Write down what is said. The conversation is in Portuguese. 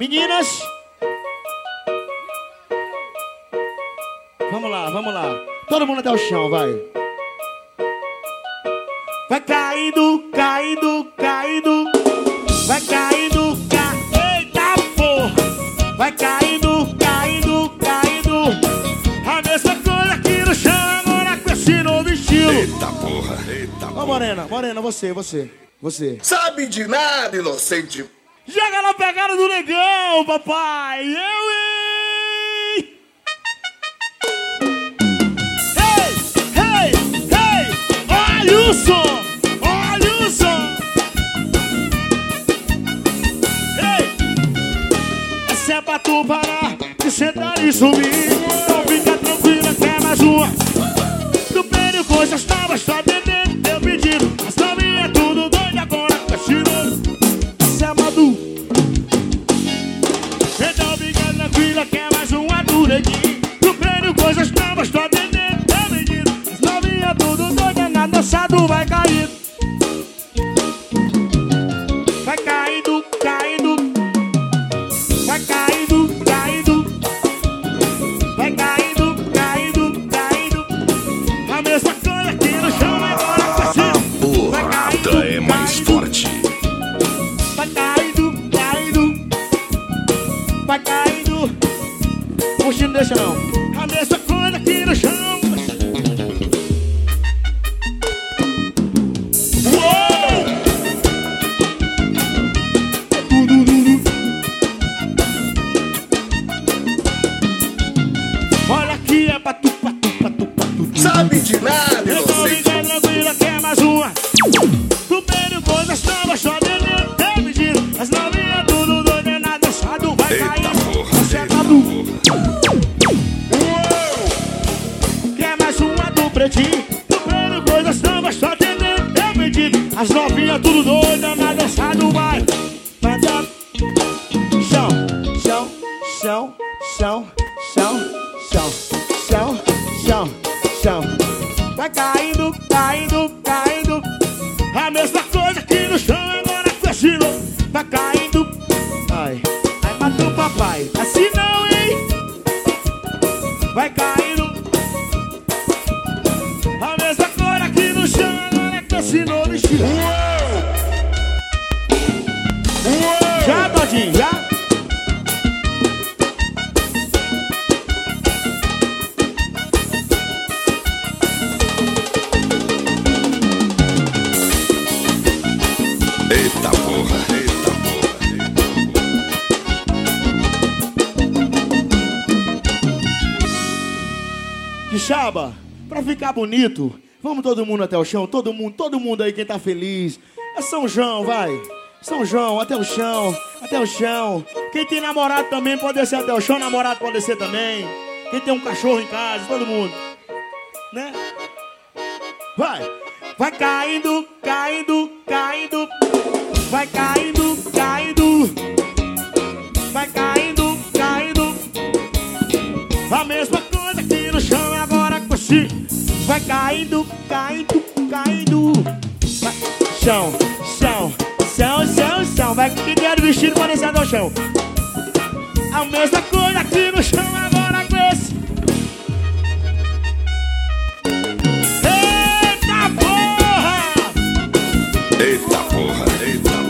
Meninas, vamos lá, vamos lá. Todo mundo até o chão, vai. Vai caindo, caindo, caindo. Vai caindo, eita porra. Vai caindo, caindo, caindo. A mesma coisa aqui no chão, agora com esse novo estilo. Eita porra, eita porra. Ô Morena, Morena, você. Sabe de nada, inocente. Joga na pegada do negão, papai. Eu, hein? Hey, hey, hey. Olha o som, olha o som. Ei, essa é pra tu parar de sentar e subir. Então fica tranquila que é mais uma. Do pênio coisas novas, só atendendo teu pedido. Mas também é tudo doido agora com esse novo. Essa é Madu. Então fica tranquila que é mais uma do neguinho. Do pênio coisas novas, só atendendo teu pedido. Mas novinha tudo doido, na dançado vai cair. Vai caindo, caindo. Vai caindo, caindo. Vai caindo, caindo, caindo. A mesma coisa aqui no chão, agora com esse. A porrada é mais forte. Vai caindo, caindo. Vai caindo. Puxa, não deixa não. A mesma coisa aqui no chão. Uou! Olha aqui, é pra tu, pra tu, pra tu, pra tu. Sabe de nada, Eu tô inocente. ligando tranquila que é mais uma. Do pênio coisas novas, só dentro teu pedido. As novinhas tudo doido, é na dançado vai Eita cair. porra, Você é eita Madu. porra. Que é mais uma do pretinho. Do pênio coisas novas, só dentro teu pedido. As novinhas tudo doido, é na dançado vai. Manda chão, chão, chão, chão, chão, chão, chão, chão, chão. Vai caindo, caindo, caindo. A mesma coisa aqui no chão, agora com esse louco. Vai caindo. Ai, ai, matou o papai. Assim não, hein? Vai caindo. A mesma coisa aqui no chão, agora com esse novo estilo. Já, Todinho, já? Eita porra, eita porra. Quixaba, pra ficar bonito, vamos todo mundo até o chão, todo mundo aí quem tá feliz. É São João, vai. São João, até o chão, até o chão. Quem tem namorado também pode descer até o chão, namorado pode descer também. Quem tem um cachorro em casa, todo mundo. Né? Vai. Vai caindo, caindo, caindo. Vai caindo, caindo. Vai caindo, caindo. A mesma coisa aqui no chão, agora com esse. Vai caindo, caindo, caindo. Vai. Chão, chão, chão, chão, chão. Vai quem quer o vestido pode descer até o chão. A mesma coisa aqui no chão, agora com esse. Eita porra, eita